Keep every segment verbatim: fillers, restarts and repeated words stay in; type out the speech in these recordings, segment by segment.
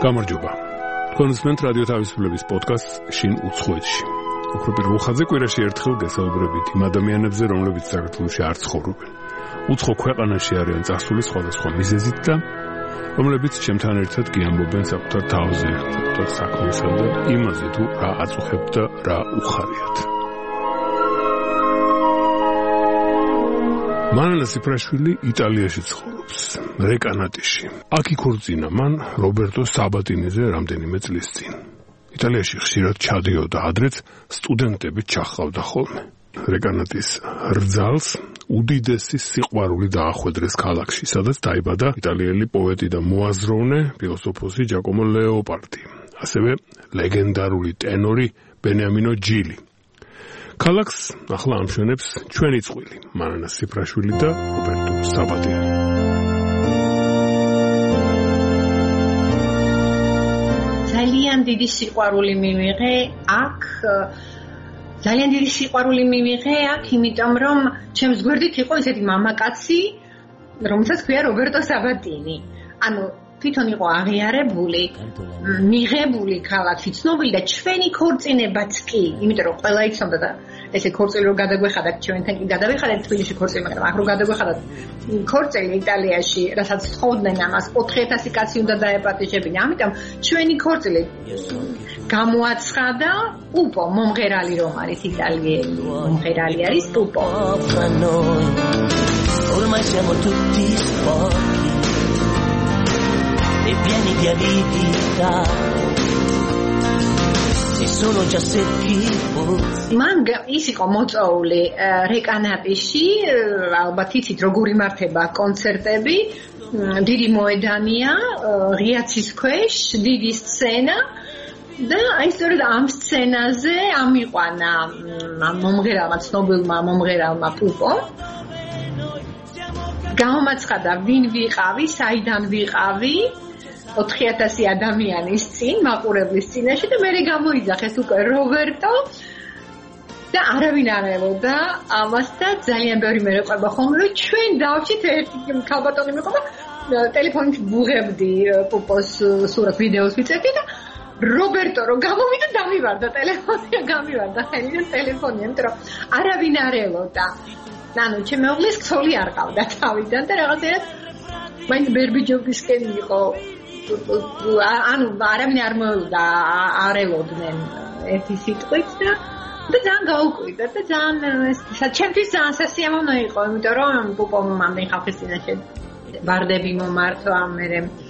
გამარჯობა. კონსმენტ რადიო თავისუფლების პოდკასტ შინ უცხოეთში. უფრო პირველ ხაზზე კვირაში ერთხელ გესაუბრებით იმ ადამიანებზე, რომლებიც საქართველოში არ ცხოვრობენ. უცხო ქვეყანაში არიან წასული სხვადასხვა მიზეზით და რომლებიც ჩემთან ერთად გიამბობენ საკუთარ თავზე, საკუთარ საქმესა და იმაზე თუ რა აწუხებთ და რა უხარიათ. მანანა სიფრაშვილი იტალიაში ცხოვრობს, რეკანატიში. აქ იქორწინა მან რობერტო საბატინიზე რამდენიმე წლის წინ. იტალიაში ხშირად ჩადიოდა, ადრეც სტუდენტები ჩახავდა ხოლმე. რეკანატის რძალს უდიდესი სიყვარული დაახვედრეს ქალაქში, სადაც დაიბადა იტალიელი პოეტი და მოაზროვნე, ფილოსოფოსი ჯაკომო ლეოპარდი, ასევე ლეგენდარული ტენორი ბენიამინო ჯილი. ქალაქს ახლა ამშვენებს ჩვენი წყვილი, მანანა სიფრაშვილი და რობერტო საბატინი. ძალიან დიდი სიყვარული მივიღე აქ, ძალიან დიდი სიყვარული მივიღე აქ, იმიტომ რომ ჩემს გვერდით იყო ესეთი მამაკაცი, რომელსაც ქვია რობერტო საბატინი. ანუ თვითონ იყო აღიარებული, მიღებული ქალაქში, ცნობილი და ჩვენი ქორწინებაც კი, იმიტომ რომ ყველა იცნობდა და ესე ქორწილი რო გადაგვეხადათ, ჩვენთან კი გადავეხადეთ თბილისში ქორწილი, მაგრამ აქ რო გადაგვეხადათ ქორწილი იტალიაში, რასაც თხოვდნენ ამას ოთხი ათასი კაცი უნდა დაეპატიჟებინა. ამიტომ ჩვენი ქორწილი გამოაცხადა პუპო, მომღერალი რომ არის იტალიელი, მომღერალი არის პუპო. Ormai siamo tutti sporchi e pieni di avidità e sono già secchi pozzi. Man ის იყო მოწვეული რეკანატიში, ალბათ იცით როგორ იმართება კონცერტები, დიდი მოედანია, ღია ცის ქვეშ, დიდი სცენა და აი სწორედ ამ სცენაზე ამიყვანა მომღერალმა, ცნობილმა მომღერალმა პუპო. გამოაცხადა ვინ ვიყავი, საიდან ვიყავი, ოთხი ათასი ადამიანის წინ, მაყურებლის წინაშე და მერე გამოიძახეს უკვე რობერტო და არავინ არ ელოდა ამას და ძალიან ბევრი მე ეყვება ხოლმე, რომ ჩვენ დავჭით ერთი ქალბატონი მეყობა, ტელეფონით ვუღებდი პუპოს სურათ ვიდეოს ვიწერდი და რობერტო რო გამოვიდა დამივარდა ტელეფონი, გამივარდა ხელი და ტელეფონი, იმიტომ რომ არავინ არ ელოდა. ანუ ჩემ მეუღლის ქსოლი არ ყავდა თავიდან და რაღაცერად მაინც ბერბიჯოვისკენ იყო, ანუ არავინ არ მოელოდა, არ ელოდნენ ერთი სიტყვით და და ძალიან გაუკვირდა და ძალიან ჩემთვის ძალიან სასიამოვნო იყო, იმიტომ რომ პუპომ ამდენ ხალხის წინაშე ვარდები მომართვა, მე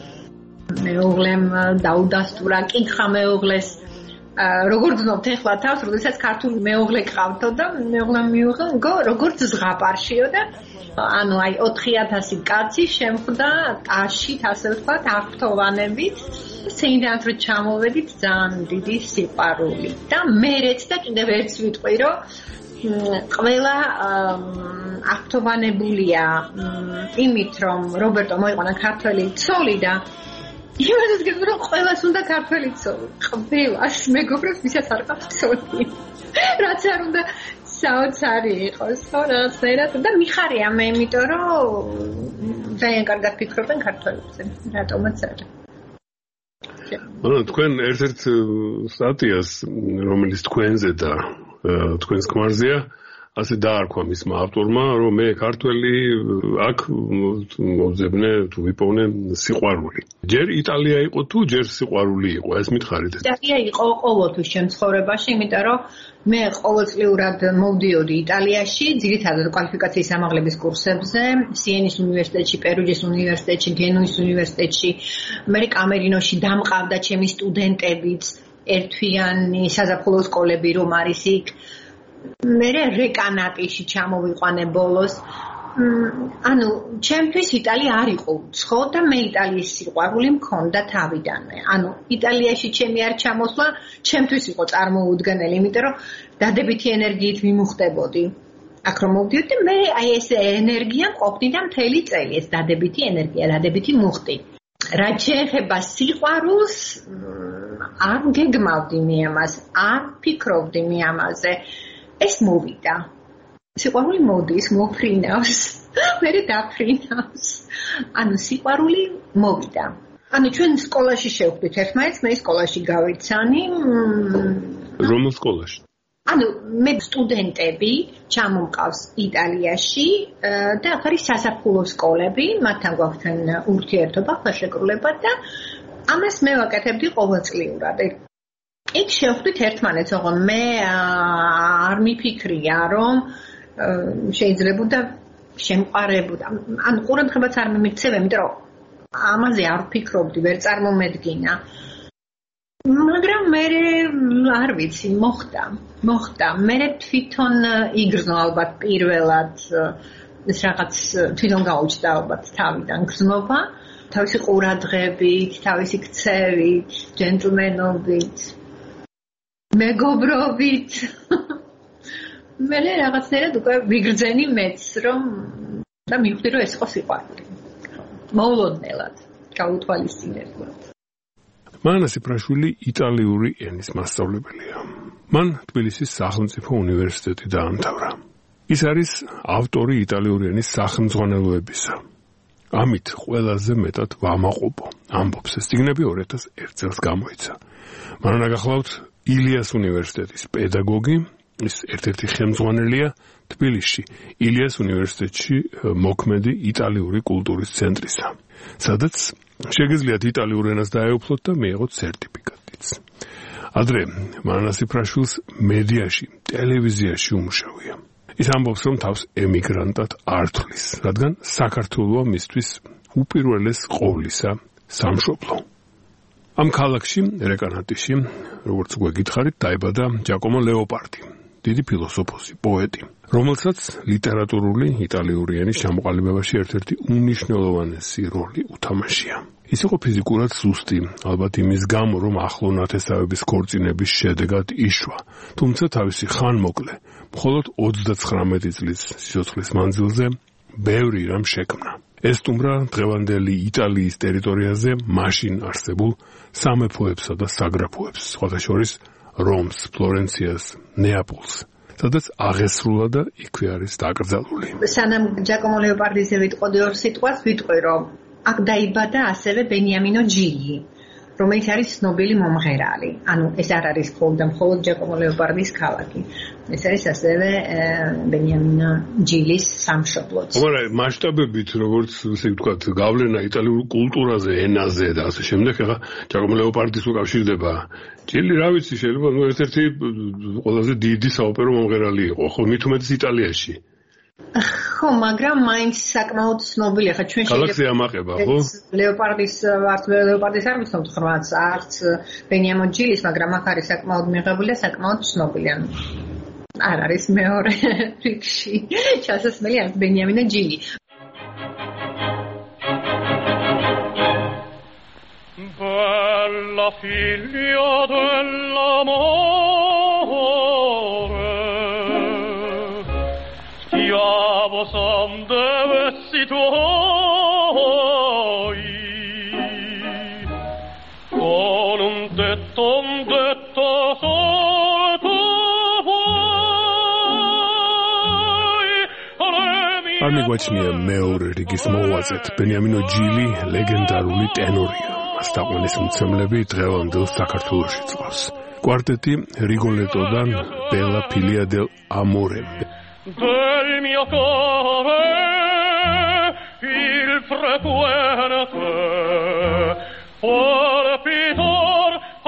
მეუღლემ დაუდასტურა, კითხა მეუღლეს როგორ გძნობთ ახლა თავს, როდესაც ქართული მეუღლე გყავთო და მეუღლემ მიუღო როგორც ზღაპარშიო და ანუ აი ოთხი ათასი კაცი შემხვდა ტაშით, ასე ვთქვათ, აღფრთოვანებით, სცენიდან რო ჩამოვედით ძალიან დიდი სიყვარული და მერეც და კიდევ ერთს ვიტყვი, რომ ყველა აღფრთოვანებულია იმით, რომ რობერტო მოიყვანა ქართველი ცოლი და იმასაც გეტყვი, რომ ყველას უნდა ქართველი ცოლი. ყველას მეგობრებს ვისაც არ ყავს ცოლი. რაც არ უნდა საოცარი იყოს, ხო, რაღაცნაირად და მიხარია მე, იმიტომ რომ ძალიან კარგად ფიქრობენ ქართველებზე, რატომაც არა. ანუ თქვენ ერთ-ერთ სტატიას, რომელიც თქვენზე და თქვენს ქმარზეა, ასე დაარქვა მისმა ავტორმა, რომ მე ქართველი აქ მოძებნე თუ ვიპოვნე სიყვარული. ჯერ იტალია იყო თუ ჯერ სიყვარული იყო, ეს მითხარით? იტალია იყო ყოველთვის ჩემ ცხოვრებაში, იმიტომ რომ მე ყოველწლიურად მოვდიოდი იტალიაში, ძირითადად კვალიფიკაციის ამაღლების კურსებზე, სიენის უნივერსიტეტში, პერუჯის უნივერსიტეტში, გენუის უნივერსიტეტში, მე კამერინოში დამყავდა ჩემი სტუდენტებიც, ერთთვიანი საზაფხულო სკოლები რომ არის იქ. მე რეკანატიში ჩამოვიყვანე ბოლოს. ანუ ჩემთვის იტალია არ იყო უცხო და მე იტალიის სიყვარული მქონდა თავიდანვე. ანუ იტალიაში ჩემი არ ჩამოსვლა ჩემთვის იყო წარმოუდგენელი, იმიტომ რომ დადებითი ენერგიით ვიმუხტებოდი. აქ რომ მოვდიოდი და მე აი ეს ენერგია მყოფდი და მთელი წელი ეს დადებითი ენერგია, დადებითი მუხტი. რაც შეეხება სიყვარულს, არ გეგმავდი მე ამას, არ ფიქრობდი მე ამაზე. ეს მოვიდა. სიყვარული მოდის, მოფრინავს, მერე დაფრინავს. ანუ სიყვარული მოვიდა. ანუ ჩვენ სკოლაში შევხვდით ერთმანეთს, მე სკოლაში გავიცანი. რომელ სკოლაში? ანუ მე სტუდენტები ჩამომყავს იტალიაში და აქ არის სასაფულო სკოლები, მათთან გვაქვს ურთიერთობა, ხელშეკრულება და ამას მე ვაკეთებდი ყოველწლიურად. იქ შევხვდით ერთმანეთს, ოღონდ მე არ მიფიქრია, რომ შეიძლება და შემყარებოდა. ან ყურადღებაც არ მიმიქცევ, იმიტომ რომ ამაზე არ ვფიქრობდი, ვერ წარმომედგინა. მაგრამ მე არ ვიცი, მოხდა, მოხდა. მე თვითონ იგრძნო ალბათ პირველად ეს რაღაც თვითონ გაუჩნდა ალბათ თავიდან გრძნობა, თავისი ყურადღებით, თავისი ქცევით, ჯენტლმენობით, მეგობრობით. მე რაღაცნაირად უკვე ვიგრძენი მეც, რომ და მივხვდი, რომ ეს იყო სიყვარული. მოულოდნელად, გაუთვალისწინებლად. მანანა სიფრაშვილი იტალიური ენის მასწავლებელია. მან თბილისის სახელმწიფო უნივერსიტეტი დაამთავრა. ის არის ავტორი იტალიური ენის სახელმძღვანელოებისა. ამით ყველაზე მეტად ვამაყობო. ამბობს, ეს წიგნები ორი ათას ერთ წელს გამოიცა. მანანა გახლავთ ილიას უნივერსიტეტის პედაგოგი, ის ერთ-ერთი ხელმძღვანელია თბილისში, ილიას უნივერსიტეტში მოქმედი იტალიური კულტურის ცენტრისა, სადაც შეგიძლიათ იტალიურ ენას დაეუფლოთ და მიიღოთ სერტიფიკატიც. ადრე მანანა სიფრაშვილს მედიაში, ტელევიზიაში უმუშავია. ის ამბობს, რომ თავს ემიგრანტად არ თვლის, რადგან საქართველოა მისთვის უპირველეს ყოვლისა სამშობლო. ამ ქალაქში, რეკანატიში, როგორც უკვე გითხარით, დაიბადა ჯაკომო ლეოპარდი, დიდი ფილოსოფოსი, პოეტი, რომელსაც ლიტერატურული იტალიური ენის ჩამოყალიბებაში ერთ-ერთი უმნიშვნელოვანესი როლი უთამაშია. ის იყო ფიზიკურად სუსტი, ალბათ იმის გამო, რომ ახლო ნათესავების ქორწინების შედეგად იშვა, თუმცა თავისი ხანმოკლე, მხოლოდ ოცდაცხრამეტი წლის სიცოცხლის მანძილზე ბევრი რამ შექმნა. ესტუმრა დღევანდელი იტალიის ტერიტორიაზე მაშინ არსებულ სამეფოებსა და საგრაფოებს, სხვათა შორის რომს, ფლორენციას, ნეაპოლს, სადაც აღესრულა და იქვე არის დაკრძალული. სანამ ჯაკომო ლეოპარდიზე ვიტყოდი ორ სიტყვას, ვიტყვი, რომ აქ დაიბადა ასევე ბენიამინო ჯილი, რომელიც არის ცნობილი მომღერალი. ანუ ეს არ არის მხოლოდ ჯაკომო ლეოპარდის ქალაქი. ეს არის ასევე ბენიამინო ჯილის სამშობლოც. მაგრამ მასშტაბებით, როგორც ესე ვთქვათ, გავლენა იტალიურ კულტურაზე, ენაზე და ასე შემდეგ, ახლა ჯაკომო ლეოპარდის უკავშირდება. ჯილი, რა ვიცი, შეიძლება ნუ ერთ-ერთი ყველაზე დიდი საოპერო მომღერალი იყო, ხო, მით უმეტეს იტალიაში. ხო, მაგრამ მაინც საკმაოდ ცნობილია, ხა ჩვენ ქალაქზე ამაყება, ხო? ლეოპარდის არც ლეოპარდის არ ვიცნობთ ხრმაც, არც ბენიამინო ჯილის, მაგრამ აქ არის საკმაოდ მიღებული და საკმაოდ ცნობილი. არ არის მეორე რიგში ჩასასმელი არის ბენიამინო ჯილი. Bella figlia dell'amore, schiavo son dei vessi tuoi, con un detto, un detto solto vuoi. არ მიგვაჩნია მეორე რიგის მოუაზეთ, ბენიამინო ჯილი ლეგენდარული ტენორია. სტაყვანის მცემლები დღევანდელ საქართველოში წავს. კვარტეტი რიგოლეტოდან ბელა ფილია დელ ამორე. Del mio cuore il frequente palpitar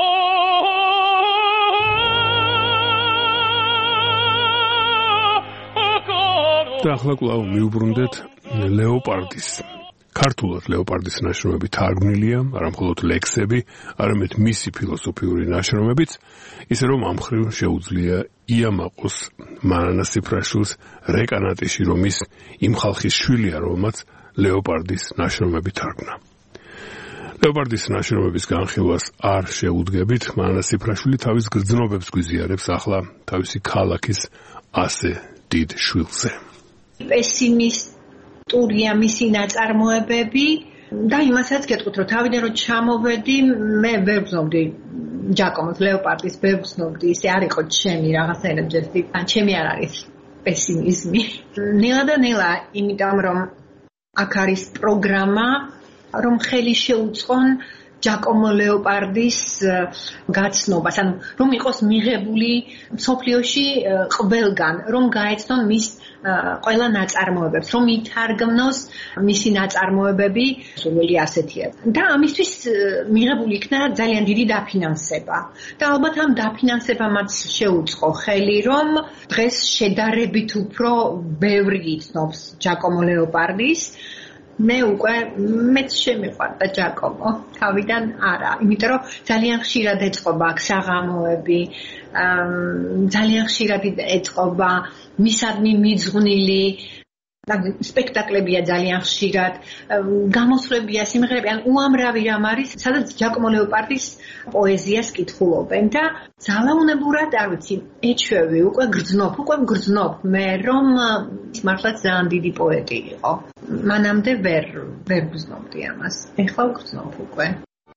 და ახლა კვლავ მივუბრუნდეთ ლეოპარდის. ქართულად ლეოპარდის ნაშრომები თარგმნილია, არა მხოლოდ ლექსები, არამედ მისი ფილოსოფიური ნაშრომებიც, ისე რომ ამ მხრივ შეუძლია იამაყოს მანანა სიფრაშვილს რეკანატიში, რომ ის იმ ხალხის შვილია, რომელმაც ლეოპარდის ნაშრომები თარგმნა. ლეოპარდის ნაშრომების განხილვას არ შეუდგებით, მანანა სიფრაშვილი თავის გრძნობებს გვიზიარებს ახლა თავისი ქალაქის ასე დიდ შვილზე. პესიმისტურია მისი ნაწარმოებები და იმასაც გეტყვით, რომ თავიდან რომ ჩამოვედი, მე ვერ ვგზნობდი ჯაკომოს ლეოპარდის, ვერ ვგზნობდი, ისე არ იყო ჩემი რაღაცნაირად ჯერდი, ან ჩემი არ არის პესიმიზმი. ნელა და ნელა, იმიტომ რომ აქ არის პროგრამა, რომ ხელი შეუწყონ ჯაკომო ლეოპარდის გაცნობას, ანუ რომ იყოს მიღებული მსოფლიოში ყველგან, რომ გაეცნონ მის ყველა ნაწარმოებებს, რომ ითარგმნოს მისი ნაწარმოებები, სულ ასეთია. და ამისთვის მიღებული იქნა ძალიან დიდი დაფინანსება. და ალბათ ამ დაფინანსებამაც შეუწყო ხელი, რომ დღეს შედარებით უფრო ბევრი იცნობს ჯაკომო ლეოპარდის. მე უკვე მეც შემიყვარდა ჯაკომო, თავიდან არა, იმიტომ რომ ძალიან ხშირად ეწყობა აქ საღამოები, ძალიან ხშირად ეწყობა მისადმი მიძღვნილი სპექტაკლებია ძალიან ხშირად, გამოსვლებია, სიმღერები, ან უამრავი რამ არის, სადაც ჯაკომო ლეოპარდის პოეზიას კითხულობენ და ძალაუნებურად, არ ვიცი, ეჩვევი, უკვე გრძნობ, უკვე გრძნობ მე, რომ მართლაც ძალიან დიდი პოეტი იყო. მანამდე ვერ ვერ გრძნობდი ამას. ეხლა ვგრძნობ უკვე.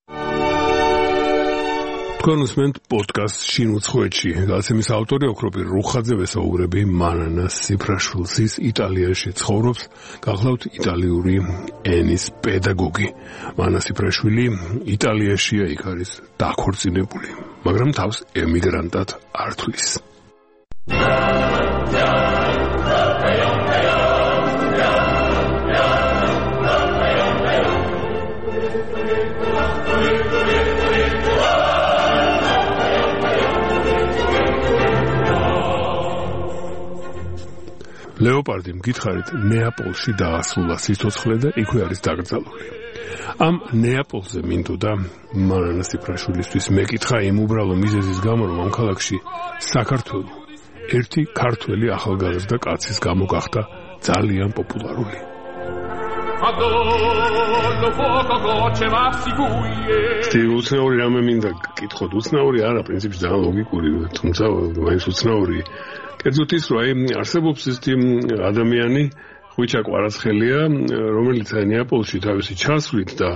თქვენ უსმენთ პოდკასტ შინ უცხოეთში. გაცემის ავტორი ოქროპირ რუხაძე ვესაუბრები მანანა სიფრაშვილის იტალიაში ცხოვრობს, გახლავთ იტალიური ენის პედაგოგი. მანანა სიფრაშვილი იტალიაშია, იქ არის დაქორწინებული, მაგრამ თავს ემიგრანტად არ თვლის. ლეოპარდი მგითხარით ნეაპოლში დაასრულა სიცოცხლე და იქვე არის დაკრძალული. ამ ნეაპოლზე მინდოდა მანანა სიფრაშვილისთვის მეკითხა იმ უბრალო მიზეზის გამო, რომ ამ ქალაქში საქართველო ერთი ქართველი ახალგაზრდა კაცის გამო გახდა ძალიან პოპულარული. უცნაური რამე მინდა გკითხოთ, უცნაური არა, პრინციპში ძალიან ლოგიკური, თუმცა მაინც უცნაური. კერძოდ ის, რომ აი არსებობს ისეთი ადამიანი, ხვიჩა კვარაცხელია, რომელიც ნეაპოლში თავისი ჩასვლით და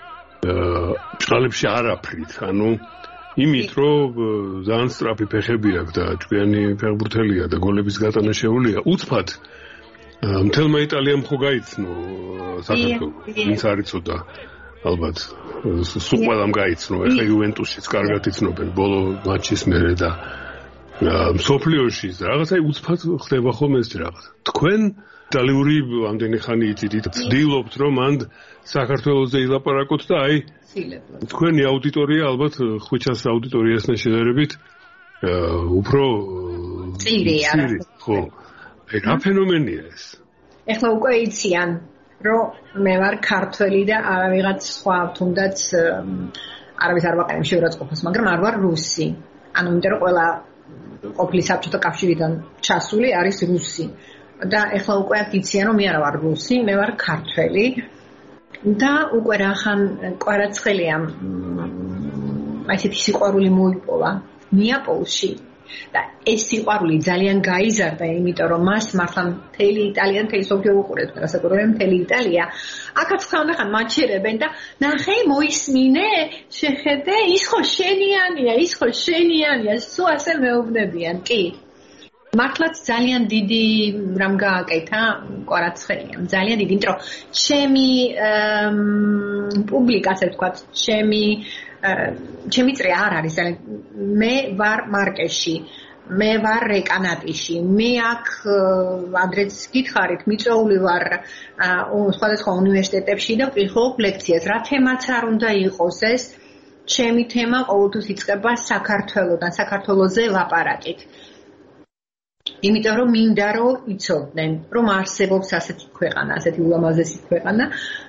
ჭყალებში არაფრით, ანუ იმით, რომ ძალიან სწრაფი ფეხები აქვს და ჭკვიანი ფეხბურთელია და გოლების გატანა შეუძლია, უცბად მთელმა იტალიამ ხო გაიცნო საქართველოს, ვინც არ იცოდა ალბათ სულ ყველამ გაიცნო, ეხლა იუვენტუსიც კარგად იცნობენ ბოლო მატჩის მერე და მსოფლიოში რაღაცა უცბად ხდება ხოლმე ეს რაღაც. თქვენ იტალიური ამდენი ხანი იცით, ცდილობთ რომ ან საქართველოზე ილაპარაკოთ და აი თქვენი აუდიტორია ალბათ ხვიჩას აუდიტორიასთან შედარებით უფრო წირია. ხო. აი რა ფენომენია ეს? ეხლა უკვე იციან, რომ მე ვარ ქართველი და არა ვიღაც სხვა, თუნდაც არავის არ ვაყენებ შეურაცხყოფას, მაგრამ არ ვარ რუსი. ანუ იმიტომ რომ ყველა ყოფილი საბჭოთა კავშირიდან ჩასული არის რუსი. და ეხლა უკვე იციან, რომ მე არა ვარ რუსი, მე ვარ ქართველი. და უკვე რახან კვარაცხელიამ აი ესეთი სიყვარული მოიპოვა ნეაპოლში. და ეს სიყვარული ძალიან გაიზარდა, იმიტომ რომ მას მართლა მთელი იტალია, მთელი სოფლიო უყურებს, გასაკუთრებით მთელი იტალია. აქაც ხანდახან მაჩერებენ და ნახე, მოისმინე, შეხედე, ის ხო შენიანია, ის ხო შენიანია, სულ ასე მეუბნებიან, კი. მართლაც ძალიან დიდი რამ გააკეთა კვარაცხელიამ, ძალიან დიდი, იმიტომ რომ ჩემი პუბლიკა, ასე ვთქვათ, ჩემი ჩემი წრე არ არის, მე ვარ მარკეში, მე ვარ რეკანატიში, მე აქ ადრეც გითხარით, მიწვეული ვარ სხვადასხვა უნივერსიტეტებში და ვკითხულობ ლექციას, რა თემაც არ უნდა იყოს ეს, ჩემი თემა ყოველთვის იწყება საქართველოდან, საქართველოზე ლაპარაკით. იმიტომ რომ მინდა რომ იცოდნენ, რომ არსებობს ასეთი ქვეყანა, ასეთი ულამაზესი ქვეყანა.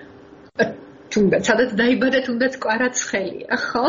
თუნდაც სადაც დაიბადა, თუნდაც კვარაცხელია, ხო?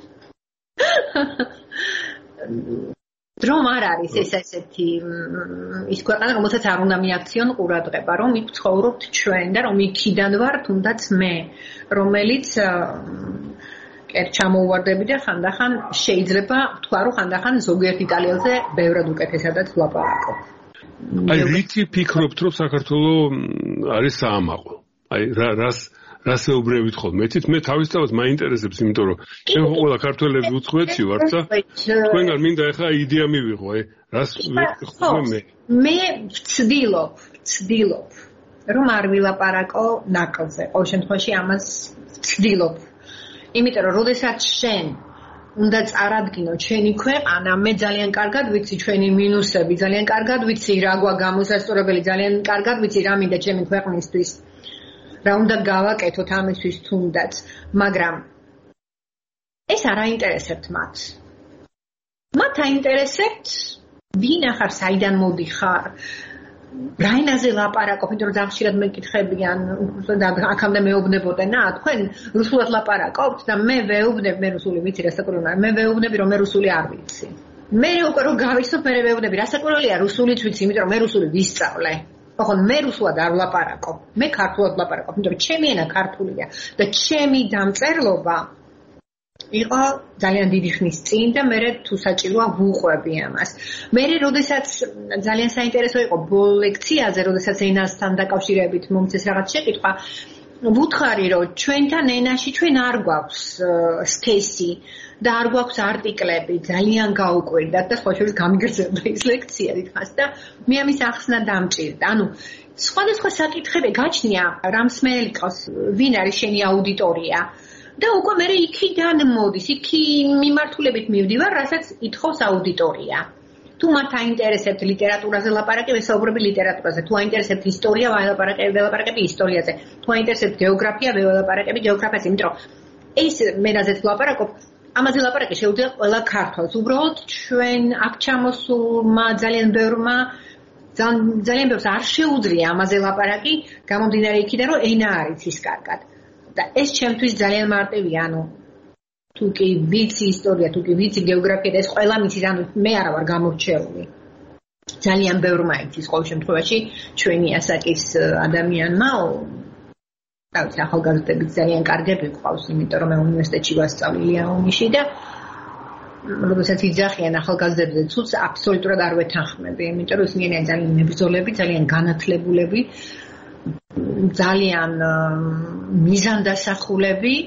რომ არ არის ეს ესეთი ის ქვეყანა, რომელსაც არ უნდა მიაქციონ ყურადღება, რომ იქ ცხოვრობთ ჩვენ და რომ იქიდან ვარ თუნდაც მე, რომელიც კერ ჩამოუვარდები და ხანდახან შეიძლება თქვა, რომ ხანდახან ზოგიერთ იტალიელზე ბევრად უკეთესადაც ვლაპარაკობ. აი რითი ფიქრობთ, რომ საქართველოს არის საამაყო? აი რა რას რას ეუბნებით ხოლმე? მეც მე თავისთავად მაინტერესებს, იმიტომ რომ ჩვენ ყველა ქართველები უცხოეთში ვართ და თქვენგან მინდა ახლა იდეა მივიღო, აი რას ვეთქვი მე? მე ვცდილობ, ვცდილობ რომ არ ვილაპარაკო ნაკლზე. ყოველ შემთხვევაში ამას ვცდილობ. იმიტომ რომ როდესაც შენ უნდა წარადგინო ჩვენი ქვეყანა, მე ძალიან კარგად ვიცი ჩვენი მინუსები, ძალიან კარგად ვიცი რა გვაქვს გამოსასწორებელი, ძალიან კარგად ვიცი რა მინდა ჩემი ქვეყნისთვის. რა უნდა გავაკეთოთ ამისთვის თუნდაც, მაგრამ ეს არ აინტერესებთ მათ. მათ აინტერესებთ ვინ ახარ, საიდან მოდიხარ, რა ენაზე ლაპარაკობ, იმიტომ რომ ხშირად მეკითხებიან, აქამდე მეუბნებოდნენ, რა, თქვენ რუსულად ლაპარაკობთ და მე ვეუბნებ, მე რუსული ვიცი, რა საკურველია, მე ვეუბნები, რომ მე რუსული არ ვიცი. მე უკვე რომ გავიცნობ, მე ვეუბნები, რა საკურველია, რუსულიც ვიცი, იმიტომ რომ მე რუსული ვისწავლე. ოღონდ მე რუსულად არ ვლაპარაკობ, მე ქართულად ვლაპარაკობ, იმიტომ რომ ჩემი ენა ქართულია და ჩემი დამწერლობა იყო ძალიან დიდი ხნის წინ და მე თუ საჭიროა ვუყვები ამას. მე როდესაც ძალიან საინტერესო იყო ბოლო ლექციაზე, როდესაც ენასთან დაკავშირებით მომწეს რაღაც შეკითხვა, ვუთხარი რომ ჩვენთან ენაში ჩვენ არ გვაქვს სქესი და არ გვაქვს არტიკლები, ძალიან გაუკვირდათ და სხვა შორის გამიგრძელდა ის ლექცია დიდხანს და მე ამის ახსნა დამჭირდა. ანუ სხვადასხვა საკითხები გაჩნია, რამ სმენელი ყავს, ვინ არის შენი აუდიტორია. და უკვე მე იქიდან მოდის, იქი მიმართულებით მივდივარ, რასაც ითხოვს აუდიტორია. თუ მათ აინტერესებთ ლიტერატურაზე ლაპარაკი, ვესაუბრები ლიტერატურაზე. თუ აინტერესებთ ისტორია, ველაპარაკები ისტორიაზე. თუ აინტერესებთ გეოგრაფია, ველაპარაკები გეოგრაფიაზე. იმიტომ რომ ეს მე რაზეც ვლაპარაკობ, ამაზე ლაპარაკი შეუძლია ყველა ქართველს. უბრალოდ ჩვენ აქ ჩამოსულმა ძალიან ბევრმა ძალიან ბევრს არ შეუძლია ამაზე ლაპარაკი, გამომდინარე იქიდან, რომ ენა არ იცის კარგად. და ეს ჩემთვის ძალიან მარტივია, ანუ თუ კი ვიცი ისტორია, თუ კი ვიცი გეოგრაფია და ეს ყველა მიცის, ანუ მე არა ვარ გამორჩეული. ძალიან ბევრმა იცის ყოველ შემთხვევაში ჩვენი ასაკის ადამიანმა, და ვიცი ახალგაზრდები ძალიან კარგები გვყავს, იმიტომ რომ მე უნივერსიტეტში ვასწავლი ლეონიში და როდესაც იძახიან ახალგაზრდებზე, ცუც აბსოლუტურად არ ვეთანხმები, იმიტომ რომ ისინი ძალიან მებრძოლები, ძალიან განათლებულები. ძალიან მიზანდასახულები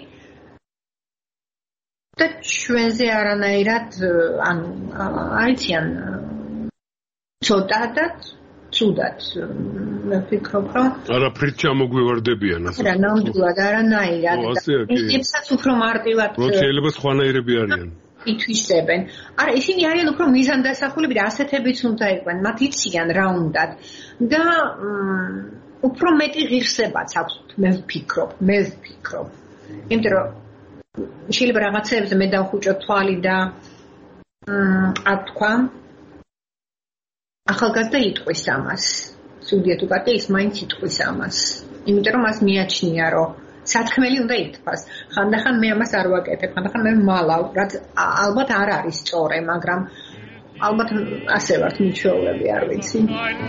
და ჩვენზე არანაირად ანუ არიციან ცოტა და ცუდად მე ვფიქრობ რომ არაფრით ჩამოგვივარდებიან ასე რა ნამდვილად არანაირად ისიც უფრო მარტივად რომ შეიძლება სხვანაირები არიან ითვისებენ. არა, ისინი არიან უფრო მიზანდასახულები და ასეთებიც უნდა იყვნენ, მათ იციან რა უნდათ და უფრო მეტი ღირსებაც აქვს, მე ვფიქრობ, მე ვფიქრობ. იმიტომ რომ შეიძლება რაღაცეებზე მე დავხუჭო თვალი და არ თქვა, ახალგაზრდა იტყვის ამას. სუდია თუ კატე ის მაინც იტყვის ამას. იმიტომ რომ მას მიაჩნია, რომ სათქმელი უნდა ითქვას. ხანდახან მე ამას არ ვაკეთებ, ხანდახან მე მალავ, რაც ალბათ არ არის სწორე, მაგრამ ალბათ ასე ვართ მიჩვეულები, არ ვიცი.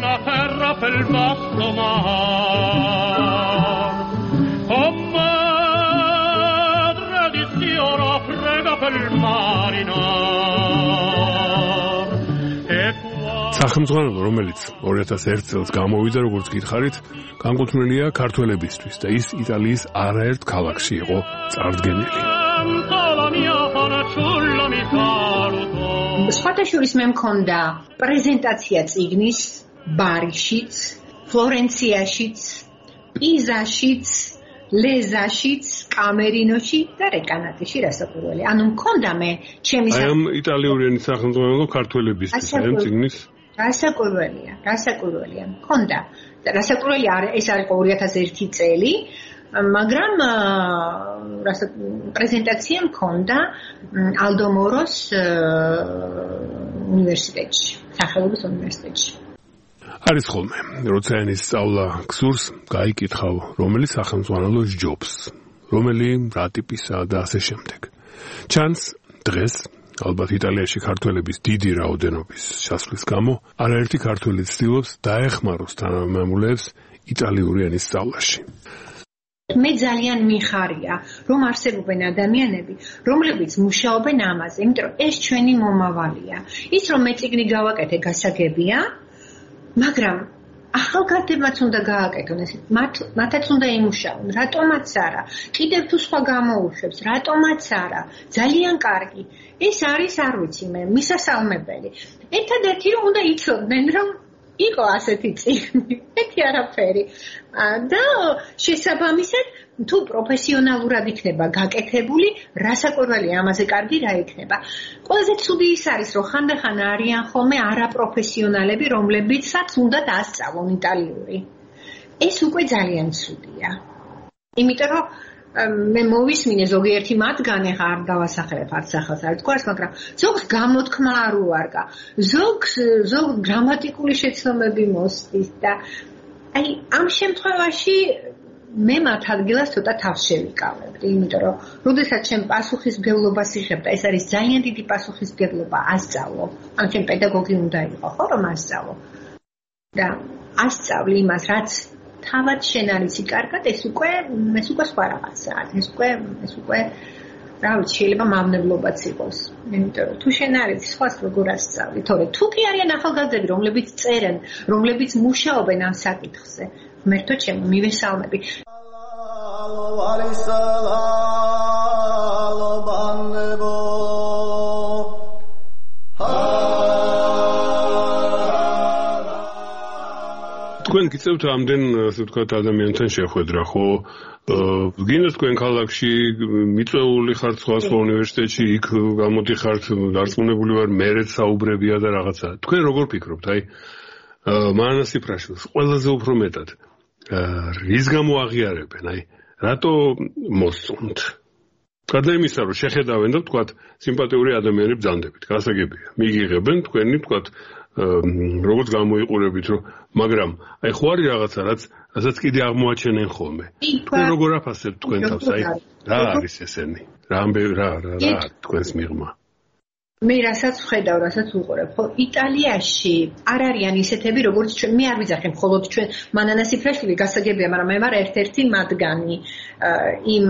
სახელმძღვანელო, რომელიც ორი ათას ერთ წელს გამოვიდა, როგორც გითხარით, განკუთვნილია ქართველებისთვის და ის იტალიის არაერთ ქალაქში იყო წარდგენილი. სხვათაშორის მე მქონდა პრეზენტაცია წიგნის ბარიშიც, ფლორენციაშიც, პიზაშიც, ლეზაშიც, კამერინოში და რეკანატიში რასაკვირველი. ანუ მქონდა მე ჩემი აი ამ იტალიური ენის სახელმძღვანელო ქართველებისთვის აი წიგნის რასაკვირველია, რასაკვირველია. მქონდა. და რასაკვირველი ეს არის ორი ათას ერთი წელი, მაგრამ პრეზენტაცია მქონდა ალდო მოროს უნივერსიტეტში, სახელობის უნივერსიტეტში. არის ხოლმე, როცა ენის სწავლა გსურს, გაიკითხავ, რომელი სახელმძღვანელო სჯობს, რომელი რა ტიპისა და ასე შემდეგ. ჩანს დღეს ალბათ იტალიაში ქართველების დიდი რაოდენობის ჩასვლის გამო არაერთი ქართველი ცდილობს დაეხმაროს თანამემამულეებს იტალიური ენის სწავლაში. მე ძალიან მიხარია, რომ არსებობენ ადამიანები, რომლებიც მუშაობენ ამაზე, იმიტომ რომ ეს ჩვენი მომავალია. ის რომ მე წიგნი გავაკეთე გასაგებია, მაგრამ ახალგაზრდებმაც უნდა გააკეთონ ეს, მათაც უნდა იმუშაონ, რატომაც არა, კიდევ თუ სხვა გამოუშვებს, რატომაც არა, ძალიან კარგი. ეს არის არ ვიცი მე, მისასალმებელი. ერთადერთი რომ უნდა იცოდნენ, რომ იყო ასეთი წიგნი, მეთი არაფერი. და შესაბამისად, თუ პროფესიონალურად იქნება გაკეთებული, რასაკვირველია ამაზე კარგი რა იქნება. ყველაზე ცუდი ის არის, რომ ხანდახან არიან ხოლმე არაპროფესიონალები, რომლებიცაც უნდათ ასწავლონ იტალიური. ეს უკვე ძალიან ცუდია. იმიტომ რომ მე მოვისმინე ზოგიერთი მათგანი ხარ დავასახელებ არც ახალს არც გვარს, მაგრამ ზოგს გამოთქმა არ უარგა. ზოგს ზოგ გრამატიკული შეცდომები მოსდის და აი ამ შემთხვევაში მე მათ ადგილას ცოტა თავს შევიკავებდი, იმიტომ რომ როდესაც ჩემ პასუხისმგებლობას იღებ და ეს არის ძალიან დიდი პასუხისმგებლობა ასწავლო. ან ჩემ პედაგოგი უნდა იყო, ხო, რომ ასწავლო. და ასწავლი იმას, რაც თავად შენ არიცი კარგად, ეს უკვე ეს უკვე სხვა რაღაცაა. ეს უკვე ეს უკვე რა ვიცი, შეიძლება მავნებლობაც იყოს. იმიტომ რომ თუ შენ არიცი სხვას როგორ ასწავლი, თორე თუ კი არიან ახალგაზრდები, რომლებიც წერენ, რომლებიც მუშაობენ ამ საკითხზე, ღმერთო ჩემო, მივესალმები. თქვენ გიწევთ ამდენ, ასე ვთქვათ, ადამიანთან შეხვედრა, ხო? გინდა თქვენ ქალაქში მიწვეული ხართ სხვა სხვა უნივერსიტეტში, იქ გამოდიხართ, დარწმუნებული ვარ, მერეც საუბრებია და რაღაცა. თქვენ როგორ ფიქრობთ, აი, მანას იფრაშვილს ყველაზე უფრო მეტად რის გამო აღიარებენ, აი, რატო მოსწონთ? გარდა იმისა, რომ შეხედავენ და ვთქვათ, სიმპათიური ადამიანები ბრძანდებით, გასაგებია. მიგიღებენ თქვენი, ვთქვათ, როგორც გამოიყურებით, რომ მაგრამ აი ხო არის რაღაცა, რაც რასაც კიდე აღმოაჩენენ ხოლმე. თქვენ როგორ აფასებთ თქვენ თავს, აი, რა არის ესენი? რა რა რა თქვენს მიღმა? მე რასაც ვხედავ, რასაც ვუყურებ, ხო, იტალიაში არ არიან ისეთები, როგორც ჩვენ, მე არ ვიძახებ მხოლოდ ჩვენ მანანას იფრაშვილი გასაგებია, მაგრამ მე ვარ ერთ-ერთი მათგანი იმ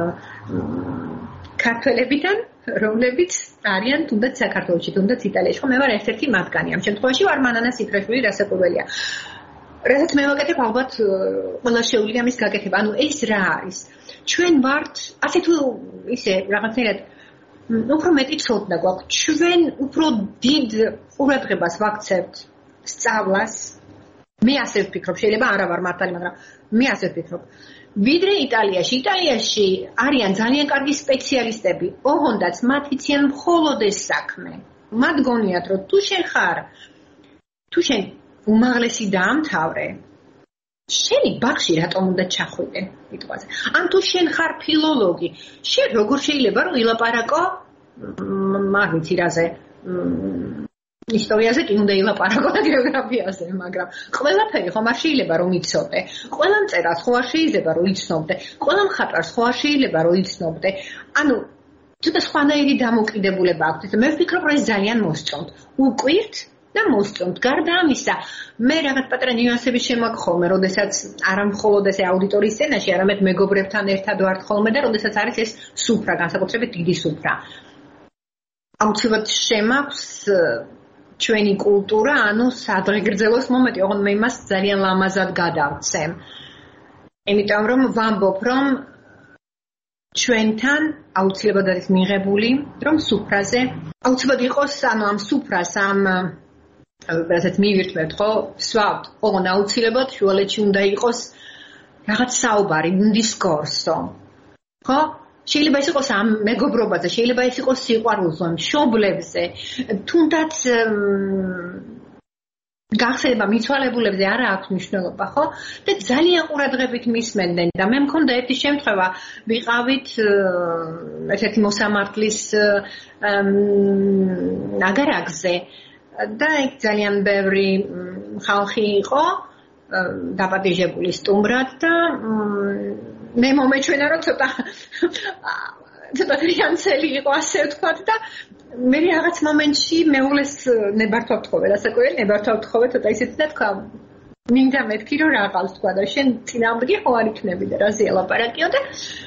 ქართველებიდან, რომლებიც არიან თუნდაც საქართველოში, თუნდაც იტალიაში, ხო, მე ვარ ერთ-ერთი მათგანი. ამ შემთხვევაში ვარ მანანას იფრაშვილი, რასაკვირველია. რასაც მე ვაკეთებ, ალბათ ყველა შეუძლია მის გაკეთება. ანუ ეს რა არის? ჩვენ ვართ, ასე თუ ისე რაღაცნაირად უფრო მეტი ცოდნა გვაქვს. ჩვენ უფრო დიდ ყურადღებას ვაქცევთ სწავლას. მე ასე ვფიქრობ, შეიძლება არა ვარ მართალი, მაგრამ მე ასე ვფიქრობ. ვიდრე იტალიაში. იტალიაში არიან ძალიან კარგი სპეციალისტები, ოღონდაც მათ იციან მხოლოდ ეს საქმე. მათ გონიათ, რომ თუ შენ ხარ, თუ შენ უმაღლესი დაამთავრე, შენი ბაღში რატომ უნდა ჩახვიდე სიტყვაზე? ან თუ შენ ხარ ფილოლოგი, შენ როგორ შეიძლება რომ ილაპარაკო, არ ვიცი რაზე, ისტორიაზე კი უნდა ილაპარაკო და გეოგრაფიაზე, მაგრამ ყველაფერი ხომ არ შეიძლება რომ იცოდე. ყველა მწერას ხო არ შეიძლება რომ იცნობდე. ყველა მხატვარს ხო არ შეიძლება რომ იცნობდე. ანუ ცოტა სხვანაირი დამოკიდებულება აქვს. მე ვფიქრობ, რომ ეს ძალიან მოსწონთ. უკვირთ და მოსწონთ. გარდა ამისა, მე რაღაც პატარა ნიუანსები შემაქვს ხოლმე, როდესაც არა მხოლოდ ესე აუდიტორიის სცენაში, არამედ მეგობრებთან ერთად ვართ ხოლმე და როდესაც არის ეს სუფრა, განსაკუთრებით დიდი სუფრა. აუცილებლად შემაქვს ჩვენი კულტურა, ანუ სადღეგრძელოს მომენტი, ოღონდ მე იმას ძალიან ლამაზად გადავცემ. იმიტომ რომ ვამბობ, რომ ჩვენთან აუცილებლად არის მიღებული, რომ სუფრაზე აუცილებლად იყოს, ანუ ამ სუფრას, ამ რასაც მივირთმევთ, ხო, ვსვავთ, ოღონდ აუცილებლად შუალედში უნდა იყოს რაღაც საუბარი, დისკორსო. ხო? შეიძლება ის იყოს ამ მეგობრობაზე, შეიძლება ის იყოს სიყვარულზე, მშობლებზე, თუნდაც გახსენება მიცვალებულებზე არა აქვს მნიშვნელობა, ხო? და ძალიან ყურადღებით მისმენდნენ და მე მქონდა ერთი შემთხვევა, ვიყავით ერთ-ერთი მოსამართლის აგარაკზე და იქ ძალიან ბევრი ხალხი იყო დაპატიჟებული სტუმრად და მე მომეჩვენა რომ ცოტა ცოტა რიანცელი იყო ასე ვთქვათ და მე რაღაც მომენტში მეულეს ნებართვა ვთხოვე, რასაკვირველი ნებართვა ვთხოვე ცოტა ისეთი და თქვა მინდა მეთქი რომ რა ყავს თქვა და შენ წინააღმდეგი ხო არ იქნები და რაზე ელაპარაკიო და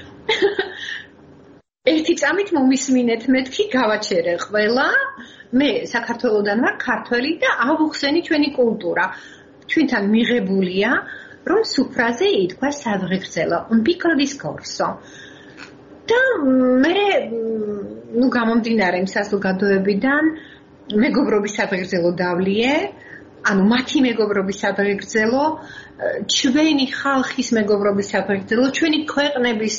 ერთი წამით მომისმინეთ მეთქი გავაჩერე ყველა მე საქართველოდან ვარ ქართველი და ავუხსენი ჩვენი კულტურა ჩვენთან მიღებულია რომ სუფრაზე ითქვა სადღეგრძელო un piccolo discorso და მე ნუ გამომდინარე იმ საზოგადოებიდან მეგობრობის სადღეგრძელო დავლიე ანუ მათი მეგობრობის საფეხბურთო, ჩვენი ხალხის მეგობრობის საფეხბურთო, ჩვენი ქვეყნების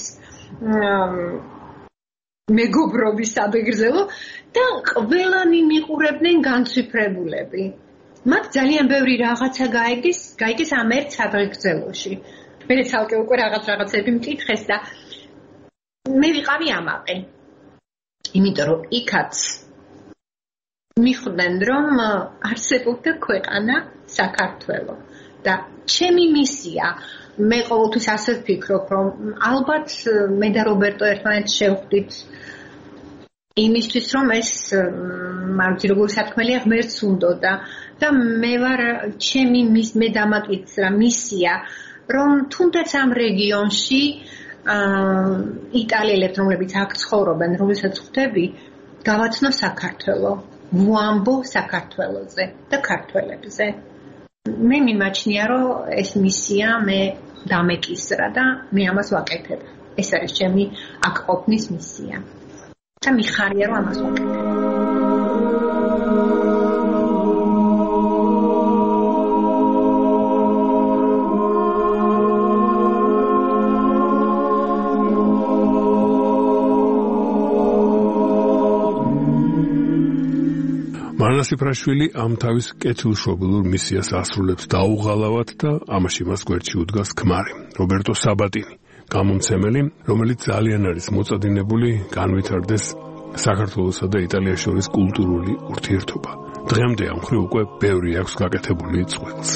მეგობრობის საფეხბურთო და ყველანი მიყურებდნენ განცვიფრებულები. მათ ძალიან ბევრი რაღაცა გაიგეს, გაიგეს ამ ერთ საფეხბურთოში. მე ცალკე უკვე რაღაც რაღაცები მკითხეს და მე ვიყავი ამაყი. იმიტომ რომ იქაც მიხვდნენ რომ არსებობდა ქვეყანა საქართველო და ჩემი მისია მე ყოველთვის ასე ვფიქრობ რომ ალბათ მე და რობერტო ერთმანეთს შევხვდით იმისთვის რომ ეს მარჯი როგორ სათქმელია ღმერთს უნდოდა და მე ვარ ჩემი მის მე დამაკითხა მისია რომ თუნდაც ამ რეგიონში იტალიელებს რომლებიც აქ ცხოვრობენ რომელსაც ხვდები გავაცნო საქართველო ვუამბო საქართველოზე და ქართველებზე მე მიმაჩნია რომ ეს მისია მე დამეკისრა და მე ამას ვაკეთებ ეს არის ჩემი აქ ყოფნის მისია და მიხარია რომ ამას ვაკეთებ მანასიფრაშვილი ამ თავის კეთილშობილურ მისიას ასრულებს დაუღალავად და ამაში მას გვერდში უდგას ქმარი რობერტო საბატინი გამომცემელი რომელიც ძალიან არის მოწადინებული განვითარდეს საქართველოსა და იტალიას შორის კულტურული ურთიერთობა დღემდე ამ მხრივ უკვე ბევრი აქვს გაკეთებული წყვილს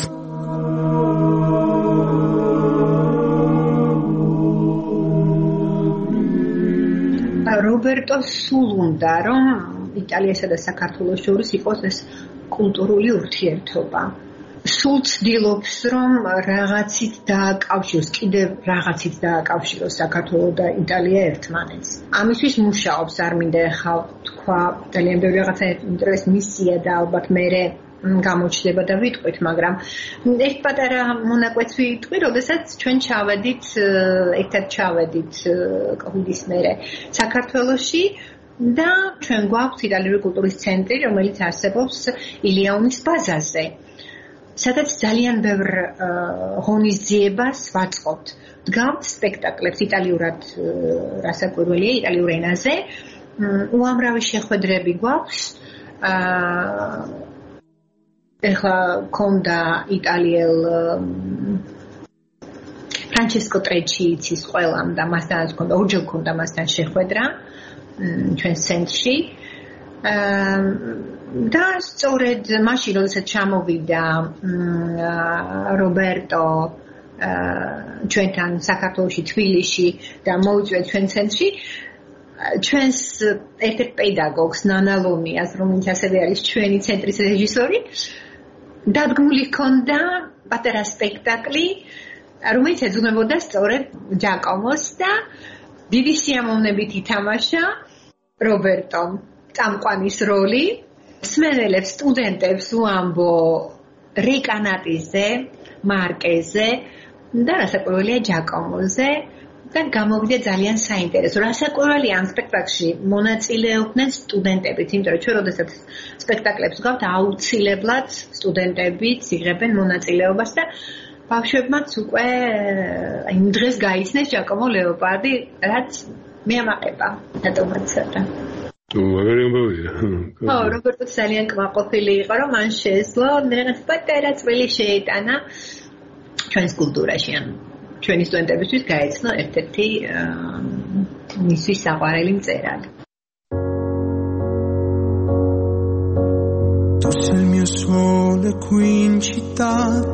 რობერტო სულ უნდა რომ იტალიასა და საქართველოს შორის იყოს ეს კულტურული ურთიერთობა. სულ ცდილობს რომ რაღაცით დააკავშიროს, კიდევ რაღაცით დააკავშიროს საქართველო და იტალია ერთმანეთს. ამისთვის მუშაობს, არ მინდა ახლა თქვა, ძალიან ბევრი რაღაცა ინტერეს მისია და ალბათ მერე გამოჩნდება და ვიტყვით, მაგრამ ერთ პატარა მონაკვეთს ვიტყვი, როდესაც ჩვენ ჩავედით, ერთად ჩავედით კოვიდის მერე საქართველოში და ჩვენ გვაქვს იტალიური კულტურის ცენტრი, რომელიც არსებობს ილიაუნის ბაზაზე. სადაც ძალიან ბევრ ღონისძიებას ვაწყობთ. დგავთ სპექტაკლებს იტალიურად, რასაკვირველია, იტალიურ ენაზე. უამრავი შეხვედრები გვაქვს. ეხლა ქონდა იტალიელ ფრანჩესკო ტრეჩი იცის ყველამ და მასთან ქონდა, ორჯერ ქონდა მასთან შეხვედრა. ჩვენ ცენტრში და სწორედ მაშინ როდესაც ჩამოვიდა რობერტო ჩვენთან საქართველოში თბილისში და მოვიწვია ჩვენ ცენტრში ჩვენს ერთ-ერთ პედაგოგს ნანა ლომიას რომელიც ასევე არის ჩვენი ცენტრის რეჟისორი დადგმული ჰქონდა პატარა სპექტაკლი რომელიც ეძღვნებოდა სწორედ ჯაკომოს და დიდი სიამოვნებით ითამაშა რობერტო წამყვანის როლი მსმენელებს სტუდენტებს უამბო რეკანატიზე მარკეზე და რასაკვირველია ჯაკომოზე და გამოვიდა ძალიან საინტერესო რასაკვირველია ამ სპექტაკლში მონაწილეობდნენ სტუდენტებიც იმიტომ რომ ჩვენ როდესაც სპექტაკლებს გვაქვს აუცილებლად სტუდენტებიც იღებენ მონაწილეობას და ბავშვებმაც უკვე იმ დღეს გაიცნეს ჯაკომო ლეოპარდი რაც მე ამაყება დატომაცდა. თუ მაგარი ამბავია. ხო, რობერტო ძალიან კმაყოფილი იყო, რომ მან შეძლო რაღაც პატარა წვლილი შეიტანა ჩვენს კულტურაში, ან ჩვენი სტუდენტებისთვის გაეცნო ერთ-ერთი მისთვის საყვარელი მწერალი. Tu sei il mio sole qui in città.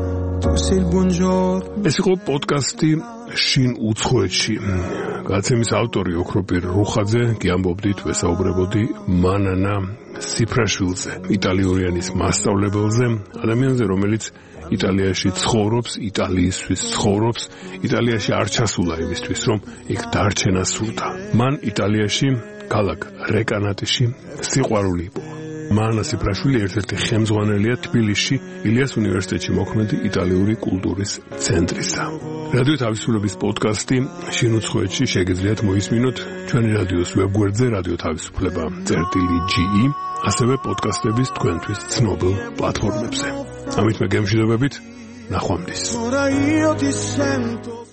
ეს იყო პოდკასტი შინ უცხოეთში. გაცემის ავტორი ოქროპირ რუხაძე გიამბობდით ვესაუბრებოდი მანანა სიფრაშვილზე, იტალიურიანის მასწავლებელზე, ადამიანზე, რომელიც იტალიაში ცხოვრობს, იტალიისთვის ცხოვრობს, იტალიაში არ ჩასულა იმისთვის, რომ იქ დარჩენა სურდა. მან იტალიაში, ქალაქ რეკანატიში სიყვარული იპოვა. მანანა სიფრაშვილი ერთ-ერთი ხელმძღვანელია თბილისში ილიას უნივერსიტეტში მოქმედი იტალიური კულტურის ცენტრისა. რადიო თავისუფლების პოდკასტი შინ უცხოეთში შეგიძლიათ მოისმინოთ ჩვენი რადიოს ვებგვერდზე რადიო თავისუფლება წერტილი ჯი ი, ასევე პოდკასტების თქვენთვის ცნობილ პლატფორმებზე. ამით მე გემშვიდობებით, ნახვამდის. Ora io ti sento